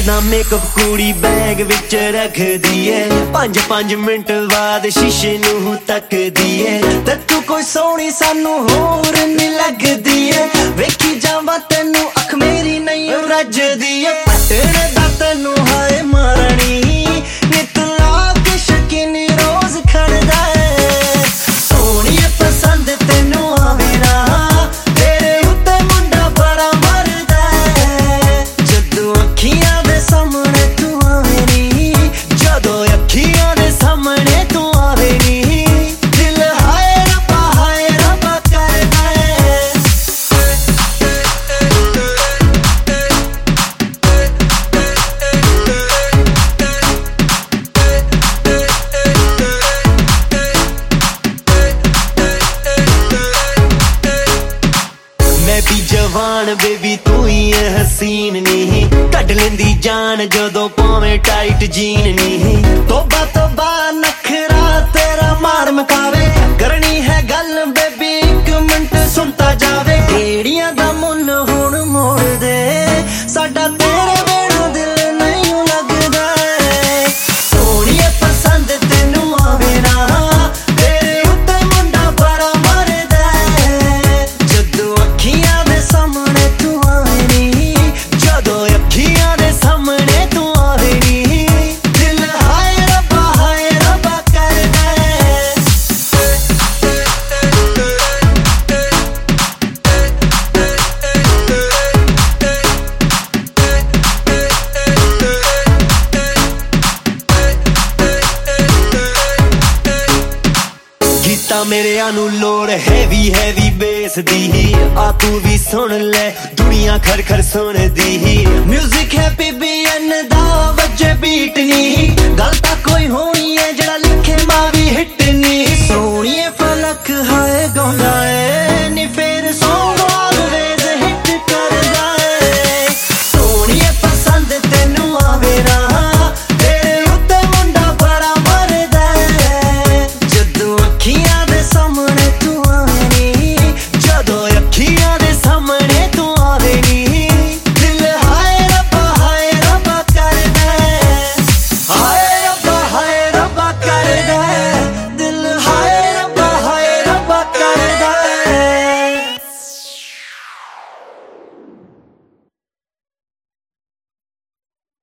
ਦਾ makeup ਕੁੜੀ bag ਵਿੱਚ ਰੱਖਦੀ ਏ 5-5 ਮਿੰਟ ਬਾਅਦ ਸ਼ੀਸ਼ੇ ਨੂੰ ਤੱਕਦੀ ਏ ਤੇ ਤੂੰ ਕੋਈ ਸੋਹਣੀ ਸਾਨੂੰ ਹੋਰ ਨੀ ਲੱਗਦੀ ਏ ਵੇਖੀ ਜਾਵਾਂ ਤੈਨੂੰ ਅੱਖ ਮੇਰੀ ਨਹੀਂ ਰੱਜਦੀ ਏ ਪਟਣੇ ਦਾ ਤੈਨੂੰ ਹਾਏ ਮਾਰਣੀ ਨਿਤ ਲਾ ਕੇ ਸ਼ਕੀਨੀ ਰੋਜ਼ ਖੜਦਾ ਏ ਸੋਹਣੀਏ ਪਸੰਦ ਤੈਨੂੰ ਆਵੇ ਨਾ ਤੇਰੇ ਉੱਤੇ ਮੁੰਡਾ ਬੜਾ ਮਰਦਾ ਏ ਜਦੋਂ ਅੱਖੀਆਂ ਦੇ ਸਾਹਮਣੇ ਤੂੰ ਆਵੇ ਨੀ ਜਦੋਂ ਅੱਖੀਆਂ ਦੇ ਸਾਹਮਣੇ ਤੂੰ ਆਵੇ ਨੀ ਦਿਲ ਹਾਏ ਰੱਬਾ ਕਰਦਾ ਏ मैं भी जवान बेबी तू ही है हसीन नहीं कट लेंदी जान जदों पावे टाइट जीन नहीं तोबा नखरा तेरा मार मकावे करनी है गल बेबी 1 मिनट सुनता जावे केड़ियां दा मुल हुण मोड़ दे साडा तेरे बिना दिल नहीं लगदा सोहणीए पसंद तैनू आवे ना तेरे उत्ते मुंडा बड़ा मरदा जदों अखियां दे सामने तू आवे नी जदों अखियां दे सामने तू आवे नी दिल हाय रब्बा करदा गीता मेरेया नू लोड़ हैवी बेस दी आ तू भी सुन ले दुनिया खर सुन दी म्यूजिक है PBN दा